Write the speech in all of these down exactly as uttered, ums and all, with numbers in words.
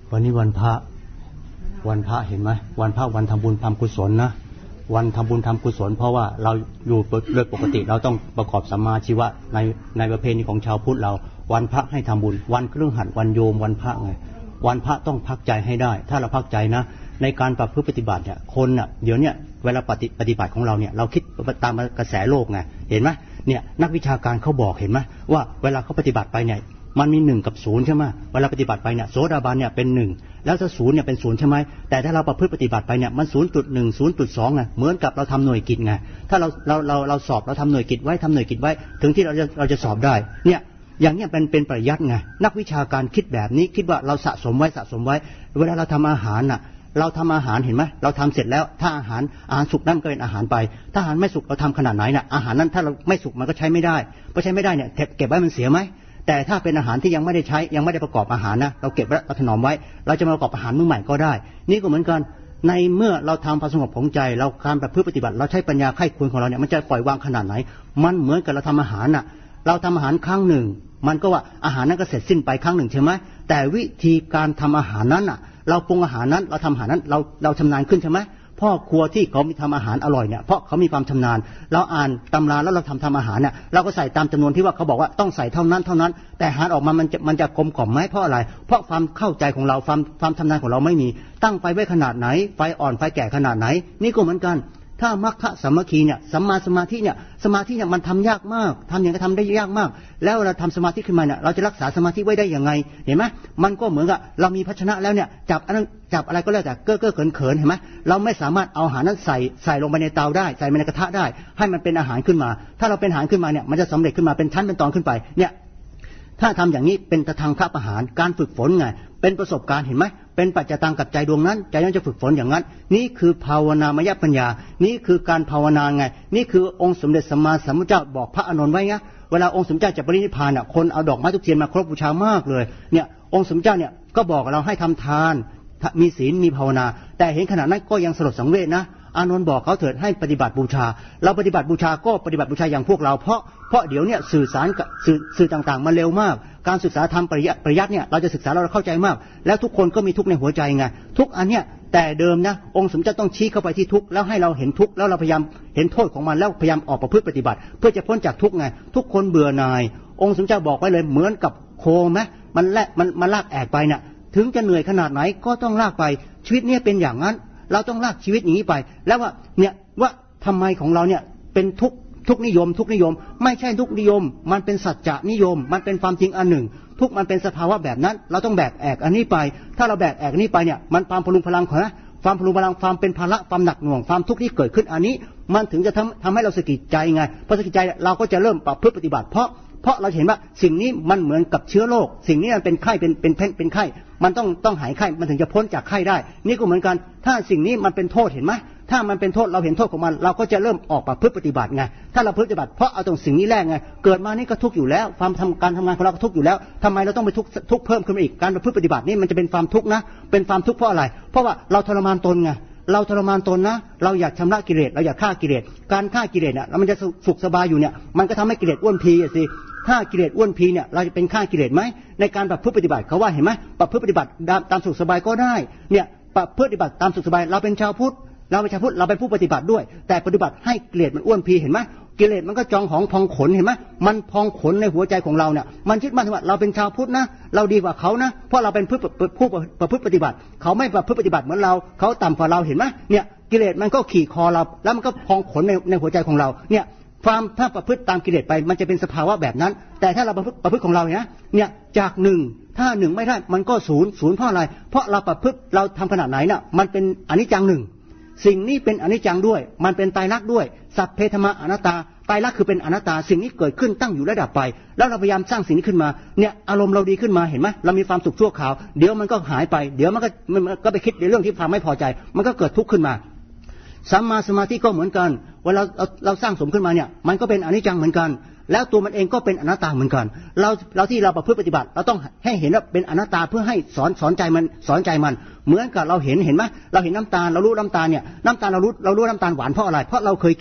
วันนี้วันพระวันพระเห็นไหมวันพระวันทำบุญทำกุศลนะวันทำบุญทำกุศลเพราะว่าเราอยู่โดยปกติเราต้องประกอบสัมมาชีวะในในประเพณีของชาวพุทธเราวันพระให้ทำบุญวันพฤหัสวันโยมวันพระไงวันพระต้องพักใจให้ได้ถ้าเราพักใจนะในการประพฤติปฏิบัติเนี่ยคนน่ะเดี๋ยวเนี้ยเวลาปฏิปฏิบัติของเราเนี่ยเราคิดตามกระแสโลกไงเห็นไหมเนี่ยนักวิชาการเขาบอกเห็นไหมว่าเวลาเขาปฏิบัติไปเนี่ยมันมีหนึ่งกับศูนย์ใช่ไหมเวลาปฏิบัติไปเนี่ยโสดาบันเนี่ยเป็นหนึ่งแล้วถ้าศูนย์เนี่ยเป็นศูนย์ใช่ไหมแต่ถ้าเราประพฤติปฏิบัติไปเนี่ยมันศูนย์จุดหนึ่งศูนย์จุดสองไงเหมือนกับเราทำหน่วยกิจไงถ้าเราเราเราเราสอบเราทำหน่วยกิจไว้ทำหน่วยกิจไว้ถึงที่เราจะเราจะสอบได้เนี่ยอย่างนี้เป็นเป็นปริยัติไงนักวิชาการคิดแบบนี้คิดว่าเราสะสมไว้สะสมไว้เวลาเราทำอาหารน่ะเราทำอาหารเห็นไหมเราทำเสร็จแล้วถ้าอาหารอาหารสุกนั่นก็เป็นอาหารไปถ้าอาหารไม่สุกเราทำขนาดไหนน่ะอาหารนั้นถ้าเราไม่สุกมันก็ใช้ไม่ได้พอใช้ไม่ได้เนี่ยเก็บไว้มันเสียไหมแต่ถ้าเป็นอาหารที่ยังไม่ได้ใช้ยังไม่ได้ประกอบอาหารนะเราเก็บไว้เราถนอมไว้เราจะมาประกอบอาหารมื้อใหม่ก็ได้นี่ก็เหมือนกันในเมื่อเราทำความสงบของใจเราการประพฤติปฏิบัติเราใช้ปัญญาไข้ควรของเราเนี่ยมันจะปล่อยวางขนาดไหนมันเหมือนกับเราทำอาหารน่ะเราทำอาหารครั้งหนึ่งมันก็ว่าอาหารนั้นก็เสร็จสิ้นไปครั้งหนึ่งใช่ไหมแต่วิธีการทำอาหารนั้นน่ะเราปรุงอาหารนั้นเราทำอาหารนั้นเราเราชำนาญขึ้นใช่ไหมพ่อครัวที่เขามีทำอาหารอร่อยเนี่ยเพราะเขามีความชำนาญเราอ่านตำราแล้วเราทำทำอาหารเนี่ยเราก็ใส่ตามจำนวนที่ว่าเขาบอกว่าต้องใส่เท่านั้นเท่านั้นแต่อาหารออกมามันจะมันจะกลมกล่อมไหมเพราะอะไรเพราะความเข้าใจของเราความความชำนาญของเราไม่มีตั้งไฟไว้ขนาดไหนไฟอ่อนไฟแก่ขนาดไหนนี่ก็เหมือนกันถ้ามัคคะสามัคคีเนี่ยสัมมาสมาธิเนี่ยสมาธิเนี่ยมันทำยากมากทำอย่างก็ทำได้ยากมากแล้วเราทำสมาธิขึ้นมาเนี่ยเราจะรักษาสมาธิไว้ได้ยังไงเห็นไหมมันก็เหมือนกับเรามีภาชนะแล้วเนี่ยจับอันนั้นจับอะไรก็แล้วแต่เก้อเก้อเขินเขินเห็นไหมเราไม่สามารถเอาอาหารนั้นใส่ใส่ลงไปในเตาได้ใส่ไปในกระทะได้ให้มันเป็นอาหารขึ้นมาถ้าเราเป็นอาหารขึ้นมาเนี่ยมันจะสำเร็จขึ้นมาเป็นชั้นเป็นตอนขึ้นไปเนี่ยถ้าทำอย่างนี้เป็นตะทางพระประหารการฝึกฝนไงเป็นประสบการณ์เห็นไหมเป็นปัจจตังกับใจดวงนั้นใจนั้นจะฝึกฝนอย่างนั้นนี่คือภาวนามยปัญญานี่คือการภาวนาไงนี่คือองค์สมเด็จสัมมาสัมพุทธเจ้าบอกพระอานนท์ไว้ไงเวลาองค์สมเด็จเจ้าจะปรินิพพานน่ะคนเอาดอกไม้ทุกเทียนมาครบบูชามากเลยเนี่ยองค์สมเด็จเจ้าเนี่ยก็บอกเราให้ทำทานมีศีลมีภาวนาแต่เห็นขนาดนั้นก็ยังสลดสังเวชนะอานนท์บอกเขาเถิดให้ปฏิบัติบูชาเราปฏิบัติบูชาก็ปฏิบัติบูชาอย่างพวกเราเพราะเพราะเดี๋ยวเนี่ยสื่อสารกับสื่อสื่อต่างๆมาเร็วมากการศึกษาธรรมปริยัติปริยัติเนี่ยเราจะศึกษาเราเข้าใจมากแล้วทุกคนก็มีทุกข์ในหัวใจไงทุกอันเนี้ยแต่เดิมนะองค์สมเด็จต้องชี้เข้าไปที่ทุกข์แล้วให้เราเห็นทุกข์แล้วเราพยายามเห็นโทษของมันแล้วพยายามออกประพฤติปฏิบัติเพื่อจะพ้นจากทุกข์ไงทุกคนเบื่อหน่ายองค์สมเด็จบอกไว้เลยเหมือนกับโคไหมมันแลมันมันลากแอกไปเนี่ยถึงจะเหนื่อยขนาดไหนก็ต้องลากไปชีวิตเนี่ยเป็นอย่างนั้นเราต้องลากชีวิตอย่างนี้ไปแล้วว่าเนี่ยว่าทำไมของเราเนี่ยเป็นทุกข์ทุกนิยมทุกนิยมไม่ใช่ทุกนิยมมันเป็นสัจจะนิยมมันเป็นความจริงอันหนึ่งทุกมันเป็นสภาวะแบบนั้นเราต้องแบกแอกอันนี้ไปถ้าเราแบกแอกอันนี้ไปเนี่ยมันความพลุงพลังของนะความพลุงพลังความเป็นภาระความหนักหน่วงความทุกข์ที่เกิดขึ้นอันนี้มันถึงจะทำทำให้เราสะกิดใจไงพอสะกิดใจเราก็จะเริ่มประพฤติปฏิบัติเพราะเพราะเราเห็นว่าสิ่งนี้มันเหมือนกับเชื้อโรคสิ่งนี้มันเป็นไข้เป็นเป็นเป็นเป็นไข้มันต้องต้องหายไข้มันถึงจะพ้นจากไข้ได้นี่ก็เหมือนกันถ้าสิ่งนี้มันเป็นโทษเห็นไหมถ้ามันเป็นโทษเราเห็นโทษของมันเราก็จะเริ่มออกประพฤติปฏิบัติไงถ้าเราปฏิบัติเพราะเอาตรงสิ่งนี้แรกไงเกิดมานี่ก็ทุกข์อยู่แล้วความทำการทำงานของเราก็ทุกข์อยู่แล้วทำไมเราต้องไปทุกข์ทุกข์เพิ่มขึ้นอีกการประพฤติปฏิบัตินี่มันจะเป็นความทุกข์นะเป็นความทุกข์เพราะอะไรเพราะว่าเราทรมานตนไงเราทรมานตนนะเราอยากชำระกิเลสเราอยากฆ่ากิเลสการฆ่ากิเลสเนี่ยแล้วมันจะสุขสบายอยู่เนี่ยมันก็ทำให้กิเลสอ้วนพีสิถ้ากิเลสอ้วนพีเนี่ยเราจะเป็นฆ่ากิเลสไหมในการประพฤติปฏิบัติเขาว่าเห็นไหมประพฤติปฏิบัติตามสุขสบายก็ได้เนี่ยประพฤติปฏิบัติตามสุขสบายเราเป็นชาวพุทธเราเป็นชาวพุทธเราเป็นผู้ปฏิบัติด้วยแต่ปฏิบัติให้กิเลสมันอ้วนพีเห็นไหมกิเลสมันก็จองของพองขนเห็นไหมมันพองขนในหัวใจของเราเนี่ยมันยึดมั่นว่าเราเป็นชาวพุทธนะเราดีกว่าเขานะเพราะเราเป็นผู้ผู้ประพฤติปฏิบัติเขาไม่ประพฤติปฏิบัติเหมือนเราเขาต่ำกว่าเราเห็นไหมเนี่ยกิเลสมันก็ขี่คอเราแล้วมันก็พองขนในในหัวใจของเราเนี่ยความถ้าประพฤติตามกิเลสไปมันจะเป็นสภาวะแบบนั้นแต่ถ้าเราประพฤติประพฤติของเราเนี่ยเนี่ยจากหนึ่งถ้าหนึ่งไม่ได้มันก็ศูนย์ศูนย์เพราะอะไรเพราะเราประพฤติเราทำขนาดไหนน่ะมันเป็นอนิจจังหนึ่งสิ่งนี้เป็นอนิจจังด้วยมันเป็นไตรลักษณ์ด้วยสัพเพธรรมะอนัตตาไตรลักษณ์คือเป็นอนัตตาสิ่งนี้เกิดขึ้นตั้งอยู่ระดับไปแล้วเราพยายามสร้างสิ่งนี้ขึ้นมาเนี่ยอารมณ์เราดีขึ้นมาเห็นไหมเรามีความสุขชั่วคราวเดี๋ยวมันก็หายไปเดี๋ยวมันก็มันก็ไปคิดในเรื่องที่ความไม่พอใจมันก็เกิดทุกข์ขึ้นมาสัมมาสมาธิก็เหมือนกันเวลาเราเราสร้างสมขึ้นมาเนี่ยมันก็เป็นอนิจจังเหมือนกันแล้วตัวมันเองก็เป็นอนัตตาเหมือนกันเราเราที่เราประพฤติปฏิบัติเราต้องให้เห็นว่าเป็นอนัตตาเพื่อให้สอนสอนใจมันสอนใจมันเหมือนกับเราเห็นเห็นไหมเราเห็นน้ำตาลเรารู้น้ำตาลเนี่ยน้ำตาลเรารู้เรารู้น้ำตาลหวานเพราะอะไรเพราะเราเคยกิน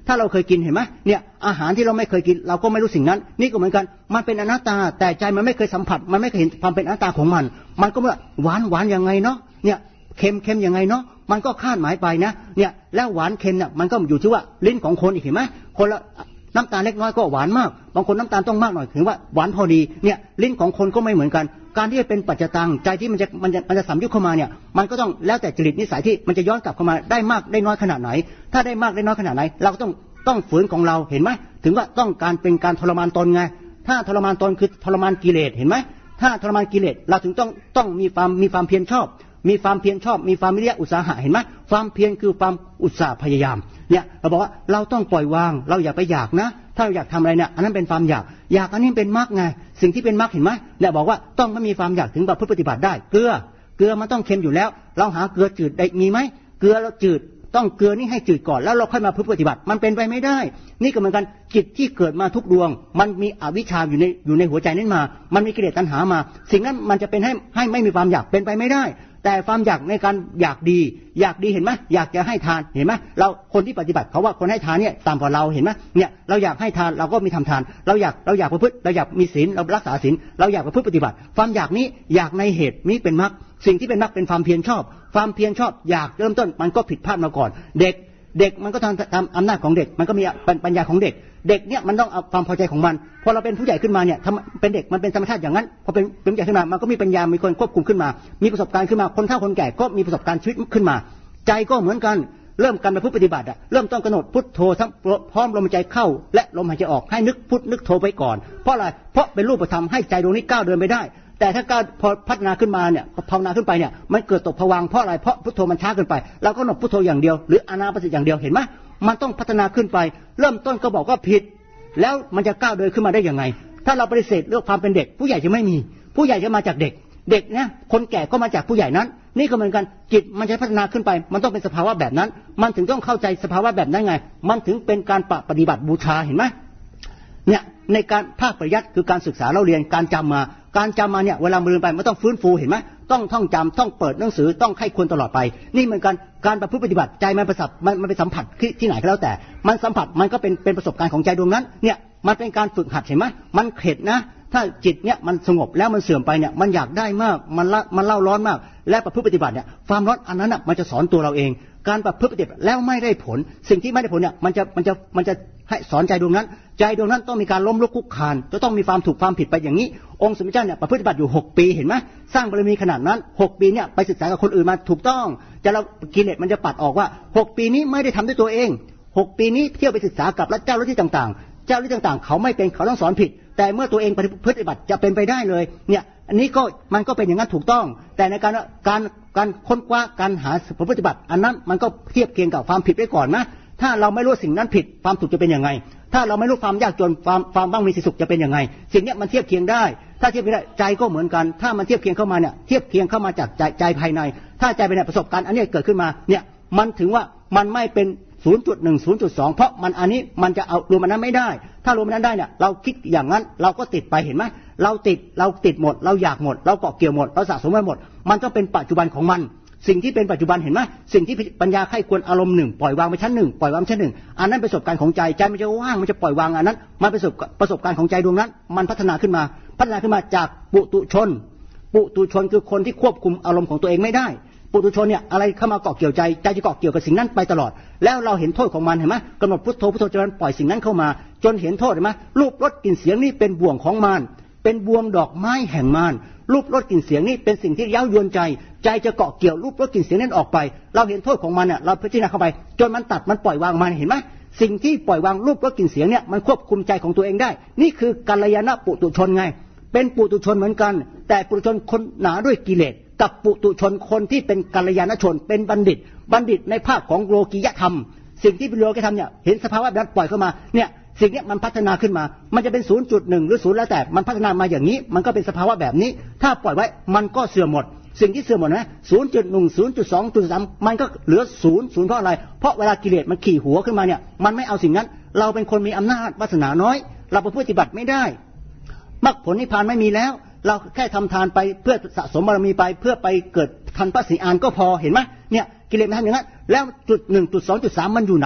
ถ้าเราเคยกินเห็นไหมเนี่ยอาหารที่เราไม่เคยกินเราก็ไม่รู้สิ่งนั้นนี่ก็เหมือนกันมันเป็นอนัตตาแต่ใจมันไม่เคยสัมผัสมันไม่เคยเห็นความเป็นอนัตตาของมันมันก็ว่าหวานหวานยังไงเนาะเนี่ยเค็มเค็มยังไงเนาะมันก็คาดหมายไปนะเนี่ยแล้วหวานเค็มเนี่ยมันก็อยู่ที่ว่าลิ้นของคนอีกเห็นไหมคนละน้ำตาลเล็กน้อยก็หวานมากบางคนน้ำตาลต้องมากหน่อยถึงว่าหวานพอดีเนี่ยลิ้นของคนก็ไม่เหมือนกันการที่จะเป็นปัจจตังใจที่มันจะมันจะมันจะสัมยุตเข้ามาเนี่ยมันก็ต้องแล้วแต่จริตนิสัยที่มันจะย้อนกลับเข้ามาได้มากได้น้อยขนาดไหนถ้าได้มากได้น้อยขนาดไหนเราก็ต้องต้องฝืนของเราเห็นไหมถึงว่าต้องการเป็นการทรมานตนไงถ้าทรมานตนคือทรมานกิเลสเห็นไหมถ้าทรมานกิเลสเราถึงต้องต้องมีความมีความเพียรชอบมีความเพียรชอบมีความวิริยะอุตสาหะเห็นไหมความเพียรคือความอุตสาห์พยายามเนี่ยเราบอกว่าเราต้องปล่อยวางเราอย่าไปอยากนะถ้าเราอยากทำอะไรเนี่ยอันนั้นเป็นความอยากอยากอันนี้เป็นมรรคไงสิ่งที่เป็นมรรคเห็นไหมเนี่ยบอกว่าต้องไม่มีความอยากถึงแบบปฏิบัติได้เกลือเกลือมันต้องเค็มอยู่แล้วเราหาเกลือจืดได้มีไหมเกลือเราจืดต้องเกลือนี่ให้จืดก่อนแล้วเราค่อยมาปฏิบัติมันเป็นไปไม่ได้นี่ก็เหมือนกันจิตที่เกิดมาทุกดวงมันมีอวิชชาอยู่ในอยู่ในหัวใจนั้นมามันมีกิเลสตัณหามาสิ่งนั้นมันจะเป็นให้ให้ไม่มีความอยากเป็นไปไม่ได้แต่ความอยากในการอยากดีอยากดีเห็นไหมอยากจะให้ทานเห็นไหมเราคนที่ปฏิบัติเขาว่าคนให้ทานเนี่ยตามกว่าเราเห็นไหมเนี่ยเราอยากให้ทานเราก็มีทำทานเราอยากเราอยากประพฤติเราอยากมีศีลเรารักษาศีลเราอยากประพฤติปฏิบัติความอยากนี้อยากในเหตุนี้เป็นมรรคสิ่งที่เป็นมรรคเป็นความเพียรชอบความเพียรชอบอยากเริ่มต้นมันก็ผิดพลาดมาก่อนเด็กเด็กมันก็ทำตามอำนาจของเด็กมันก็มีปัญญาของเด็กเด็กเนี่ยมันต้องเอาความพอใจของมันพอเราเป็นผู้ใหญ่ขึ้นมาเนี่ยเป็นเด็กมันเป็นธรรมชาติอย่างนั้นพอเป็นเป็นผู้ใหญ่ขึ้นมามันก็มีปัญญามีคนควบคุมขึ้นมามีประสบการณ์ขึ้นมาคนเฒ่าคนแก่ก็มีประสบการณ์ชีวิตขึ้นมาใจก็เหมือนกันเริ่มการไปปฏิบัติอะเริ่มต้องกำหนดพุทโธทั้งพร้อมลมหายใจเข้าและลมหายใจออกให้นึกพุทนึกโธไปก่อนเพราะอะไรเพราะเป็นรูปธรรมให้ใจดวงนี้ก้าวเดินไปได้แต่ถ้าก้าวพอพัฒนาขึ้นมาเนี่ยภาวนาขึ้นไปเนี่ยมันเกิดตกผวังค์เพราะอะไรเพราะพุทโธมันช้าเกินไปเราก็กำหนดพุทโธอย่างเดียวหรืออานาปานสติอย่างเดียวเห็นไหมมันต้องพัฒนาขึ้นไปเริ่มต้นก็บอกว่าผิดแล้วมันจะก้าวเดินขึ้นมาได้ยังไงถ้าเราปฏิเสธเรื่องความเป็นเด็กผู้ใหญ่จะไม่มีผู้ใหญ่จะมาจากเด็กเด็กเนี่ยคนแก่ก็มาจากผู้ใหญ่นั้นนี่ก็เหมือนกันจิตมันจะพัฒนาขึ้นไปมันต้องเป็นสภาวะแบบนั้นมันถึงต้องเข้าใจสภาวะแบบนั้นไงมันถึงเป็นการปฏิบัติบูชาเห็นไหมเนี่ยในการภาคปริยัติคือการศึกษาเราเรียนการจำมาการจำมาเนี่ยเวลาลืมไปมันต้องฟื้นฟูเห็นไหมต้องท่องจำต้องเปิดหนังสือต้องไข้ควรตลอดไปนี่เหมือนกันการประพฤติปฏิบัติใจมันประสับมันมันไปสัมผัสที่ที่ไหนก็แล้วแต่มันสัมผัสมันก็เป็นเป็นประสบการณ์ของใจดวงนั้นเนี่ยมันเป็นการฝึกหัดเห็นไหมมันเข็ดนะถ้าจิตเนี่ยมันสงบแล้วมันเสื่อมไปเนี่ยมันอยากได้มากมันละมันเล่าร้อนมากและประพฤติปฏิบัติเนี่ยความร้อนอันนั้นน่ะมันจะสอนตัวเราเองการประพฤติปฏิบัติแล้วไม่ได้ผลสิ่งที่ไม่ได้ผลเนี่ยมันจะมันจะมันจะให้สอนใจดวงนั้นใจดวงนั้นต้องมีการล้มลุกคุกคานจะต้องมีความถูกความผิดไปอย่างนี้องค์สมเด็จเจ้าเนี่ยประพฤติปฏิบัติอยู่หกปีเห็นไหมสร้างบารมีขนาดนั้นหกปีเนี่ยไปศึกษากับคนอื่นมาถูกต้องจะเรากิเลสมันจะปัดออกว่าหกปีนี้ไม่ได้ทำด้วยตัวเองหกปีนี้เที่ยวไปศึกษากับเจ้าลัทธิต่างๆเจ้าลัทธิต่างๆเขาไม่เป็นเขาต้องสอนผิดแต่เมื่อตัวเองปฏิบัติจะเป็นไปได้เลยเนี่ยอันนี้ก็มันก็เป็นอย่างนั้นถูกต้องแต่ในการการการค้นคว้าการหาผลปฏิบัติอันนั้นมันก็เทียบเคียงกับความผิดไว้ก่อนนะถ้าเราไม่รู้สิ่งนั้นผิดความถูกจะเป็นยังไงถ้าเราไม่รู้ความยากจนความความบ้างมีสุขจะเป็นยังไงสิ่งนี้มันเทียบเคียงได้ถ้าเทียบไม่ได้ใจก็เหมือนกันถ้ามันเทียบเคียงเข้ามาเนี่ยเทียบเคียงเข้ามาจากใจใจภายในถ้าใจภายในประสบการณ์อันนี้เกิดขึ้นมาเนี่ยมันถึงว่ามันไม่เป็น ศูนย์จุดหนึ่ง ศูนย์จุดสอง เพราะมันอันนี้มันจะเอารวมมันนั้นไม่ได้ถ้ารวมมันนั้นได้เนี่ยเราคิดอย่างนั้นเราก็ติดไปเห็นไหมเราติดเราติดหมดเราอยากหมดเราเกาะเกี่ยวหมดเราสะสมไว้หมดมันต้องเป็นปัจจุบันของมันสิ่งที่เป็นปัจจุบันเห็นไหมสิ่งที่ปัญญาไข้ควรอารมณ์หนึ่งปล่อยวางไปชั้นหนึ่งปล่อยวางชั้นหนึ่งอันนั้นประสบการณ์ของใจใจมันจะว่างมันจะปล่อยวางอันนั้นมันประสบประสบการณ์ของใจดวงนั้นมันพัฒนาขึ้นมาพัฒนาขึ้นมาจากปุตุชนปุตุชนคือคนที่ควบคุมอารมณ์ของตัวเองไม่ได้ปุถุชนเนี่ยอะไรเข้ามาเกาะเกี่ยวใจใจจะเกาะเกี่ยวกับสิ่งนั้นไปตลอดแล้วเราเห็นโทษของมันเห็นไหมกำหนดพุทโธพุทโธจนปล่อยสิ่งนั้นเข้ามาจนเห็นโทษเห็นไหมรูปรสกลิ่นเสียงนี่เป็นบ่วงของมารเป็นบ่วงดอกไม้แห่งมารรูปรสกลิ่นเสียงนี่เป็นสิ่งที่เย้ายวนใจใจจะเกาะเกี่ยวรูปรสกลิ่นเสียงนั้นออกไปเราเห็นโทษของมันเนี่ยเราพิจารณาเข้าไปจนมันตัดมันปล่อยวางมันเห็นไหมสิ่งที่ปล่อยวางรูปรสกลิ่นเสียงเนี่ยมันควบคุมใจของตัวเองได้นี่คือกัลยาณปุถุชนไงเป็นปุถุชนเหมือนกันแต่ปุถุชนคนหนาด้วยกิเลสกับปุถุชนคนที่เป็นกัลยาณชนเป็นบัณฑิตบัณฑิตในภาคของโลกียธรรมสิ่งที่เป็นโลกียธรรมเนี่ยเห็นสภาวะแบบนั้นปล่อยเข้ามาเนี่ยสิ่งนี้มันพัฒนาขึ้นมามันจะเป็น ศูนย์จุดหนึ่ง หรือศูนย์แล้วแต่มันพัฒนามาอย่างนี้มันก็เป็นสภาวะแบบนี้ถ้าปล่อยไว้มันก็เสื่อมหมดสิ่งที่เสื่อมหมดนะ ศูนย์จุดหนึ่ง ศูนย์จุดสอง ศูนย์จุดสาม มันก็เหลือศูนย์ ศูนย์เพราะอะไรเพราะเวลากิเลสมันขี่หัวขึ้นมาเนี่ยมันไม่เอาสิ่งนั้นเราเป็นคนมีอำนาจวาสนาน้อยเราปฏิบัติไม่ได้มรรคผลนิพพานไม่มีแล้วเราแค่ทำทานไปเพื่อสะสมบารมีไปเพื่อไปเกิดทันพระศรีอานก็พอเห็นไหมเนี่ยกิเลสมันทำอย่างนั้นแล้วจุดหนึ่งจุดสองจุดสามมันอยู่ไหนอ่ะ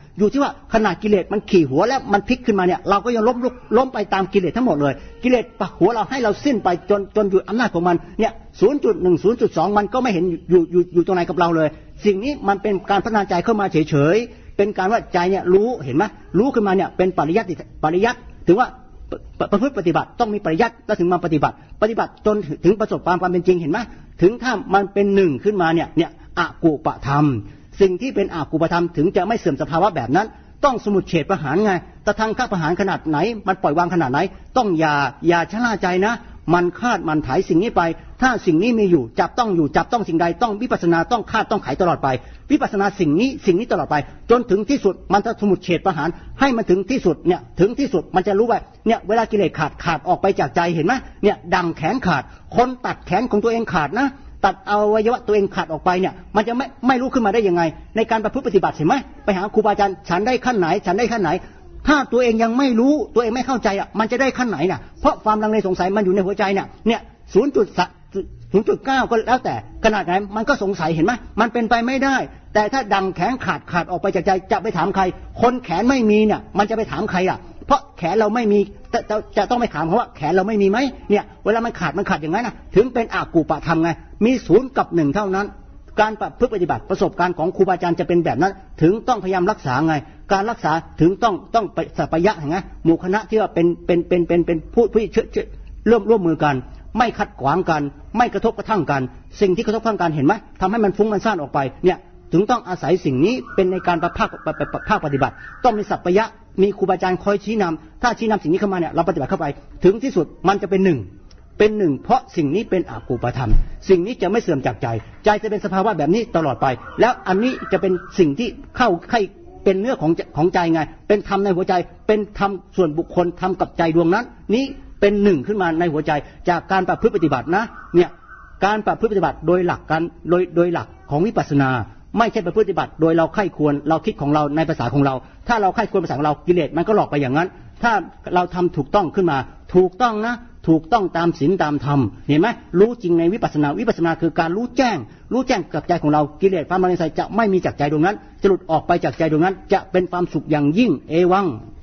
อยู่ที่ว่าขนาดกิเลสมันขี่หัวแล้วมันพลิกขึ้นมาเนี่ยเราก็ยังล้มลุกล้มไปตามกิเลสทั้งหมดเลยกิเลสปักหัวเราให้เราสิ้นไปจนจนอยู่อำนาจของมันเนี่ย ศูนย์จุดหนึ่ง ศูนย์จุดสอง มันก็ไม่เห็นอยู่อยู่อยู่ตรงไหนกับเราเลยสิ่งนี้มันเป็นการพัฒนาใจเข้ามาเฉยๆเป็นการว่าใจเนี่ยรู้เห็นไหมรู้ขึ้นมาเนี่ยเป็นปริยัติปริยัติถึงว่าประพฤติปฏิบัติต้องมีปริยัติแล้วถึงมาปฏิบัติปฏิบัติจนถึงประสบความความเป็นจริงเห็นไหมถึงถ้ามันเป็นหนึ่งขึ้นมาเนี่ยเนี่ยอกุปธรรมสิ่งที่เป็นอกุปธรรมถึงจะไม่เสื่อมสภาวะแบบนั้นต้องสมุจเฉทประหารไงแต่ทางข้าประหารขนาดไหนมันปล่อยวางขนาดไหนต้องอย่าอย่าชะล่าใจนะมันคาดมันถ่ายสิ่งนี้ไปถ้าสิ่งนี้มีอยู่จับต้องอยู่จับต้องสิ่งใดต้องวิปัสสนาต้องคาดต้องไขตลอดไปวิปัสสนาสิ่งนี้สิ่งนี้ตลอดไปจนถึงที่สุดมันจะสมุจเฉทประหารให้มันถึงที่สุดเนี่ยถึงที่สุดมันจะรู้ว่าเนี่ยเวลากิเลสขาดขาดออกไปจากใจเห็นไหมเนี่ยดังแขนขาดคนตัดแขนของตัวเองขาดนะตัดอวัยวะตัวเองขาดออกไปเนี่ยมันจะไม่ไม่รู้ขึ้นมาได้ยังไงในการประพฤติปฏิบัติเห็นไหมไปหาครูบาอาจารย์ฉันได้ขั้นไหนฉันได้ขั้นไหนถ้าตัวเองยังไม่รู้ตัวเองไม่เข้าใจอ่ะมันจะได้ขั้นไหนน่ะเพราะความลังเลสงสัยมันอยู่ในหัวใจเนี่ยเนี่ยศูนย์จุดศูนย์จุดเก้าก็แล้วแต่ขนาดไหนมันก็สงสัยเห็นไหมมันเป็นไปไม่ได้แต่ถ้าดังแขนขาดขาดออกไปจากใจจะไปถามใครคนแขนไม่มีเนี่ยมันจะไปถามใครอ่ะเพราะแขนเราไม่มีจะจะต้องไปถามเขาว่าแขนเราไม่มีไหมเนี่ยเวลามันขาดมันขาดอย่างนั้นนะถึงเป็นอกุปธรรมไงมีศูนย์กับหนึ่งเท่านั้นการประพฤติปฏิบัติประสบการณ์ของครูบาอาจารย์จะเป็นแบบนั้นถึงต้องพยายามรักษาไงการรักษาถึงต้องต้องสัพพยะไงหมู่คณะที่ว่าเป็นเป็นเป็นเป็นเป็นผู้ผู้เชื่อร่วมร่วมมือกันไม่ขัดขวางกันไม่กระทบกระทั่งกันสิ่งที่กระทบกระทั่งกันเห็นไหมทำให้มันฟุ้งมันซ่านออกไปเนี่ยถึงต้องอาศัยสิ่งนี้เป็นในการประภาคภาคปฏิบัติต้องมีสัพพยะมีครูบาอาจารย์คอยชี้นำถ้าชี้นำสิ่งนี้เข้ามาเนี่ยเราปฏิบัติเข้าไปถึงที่สุดมันจะเป็นหนึ่งเป็นหนึ่งเพราะสิ่งนี้เป็นอกุปธรรมสิ่งนี้จะไม่เสื่อมจากใจใจจะเป็นสภาวะแบบนี้ตลอดไปแล้วอันนี้จะเป็นสิ่งที่เข้าใครเป็นเนื้อของของใจไงเป็นธรรมในหัวใจเป็นธรรมส่วนบุคคลธรรมกับใจดวงนั้นนี้เป็นหนึ่งขึ้นมาในหัวใจจากการประพฤติปฏิบัตินะเนี่ยการประพฤติปฏิบัติโดยหลักการโดยโดยหลักของวิปัสสนาไม่ใช่ประพฤติปฏิบัติโดยเราใคร่ควรเราคิดของเราในภาษาของเราถ้าเราใคร่ควรภาษาของเรากิเลสมันก็หลอกไปอย่างนั้นถ้าเราทำถูกต้องขึ้นมาถูกต้องนะถูกต้องตามศีลตามธรรมเห็นไหมรู้จริงในวิปัสสนาวิปัสสนาคือการรู้แจ้งรู้แจ้งกับใจของเรากิเลสความลังเลจะไม่มีจากใจดวงนั้นจะหลุดออกไปจากใจดวงนั้นจะเป็นความสุขอย่างยิ่งเอวัง